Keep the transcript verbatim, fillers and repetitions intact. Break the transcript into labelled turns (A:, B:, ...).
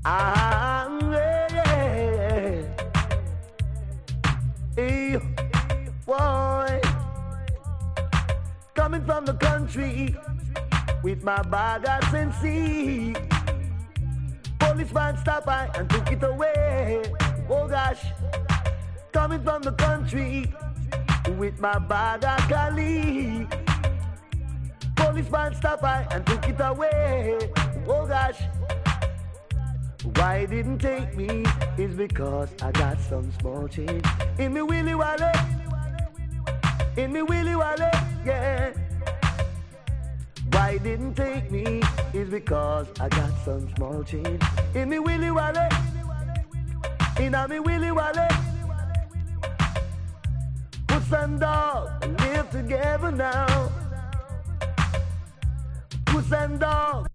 A: Ah, yeah. Hey, boy. Coming from the country with my bag of Sensi. Policeman stopped by and took it away. Oh gosh. Coming from the country with my bag of Cali. Policeman stopped by and took it away. Oh gosh. Why it didn't take me is because I got some small change in me willy wallet. In me willy wallet, yeah. Why it didn't take me is because I got some small change in me willy wallet. In a me willy wallet. Puss and dog live together now. Puss and dog